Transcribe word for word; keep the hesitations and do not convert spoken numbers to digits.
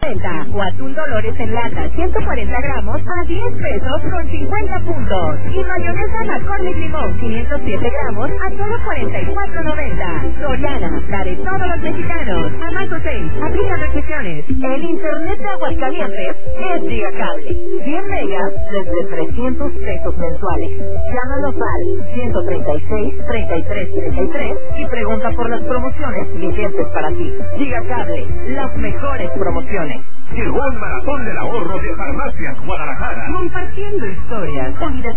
o atún Dolores en lata ciento cuarenta gramos a diez pesos con cincuenta puntos. Y mayonesa McCormick Limón quinientos siete gramos a solo cuarenta y cuatro noventa. Soriana, la de todos los mexicanos. A marzo seis, aplica restricciones. El internet de Aguascalientes es Gigacable. cien megas desde trescientos pesos mensuales. Llámanos al ciento treinta y seis, treinta y tres treinta y tres y pregunta por las promociones vigentes para ti. Gigacable, las mejores promociones. Llegó el maratón del ahorro de Farmacias Guadalajara. Compartiendo historias.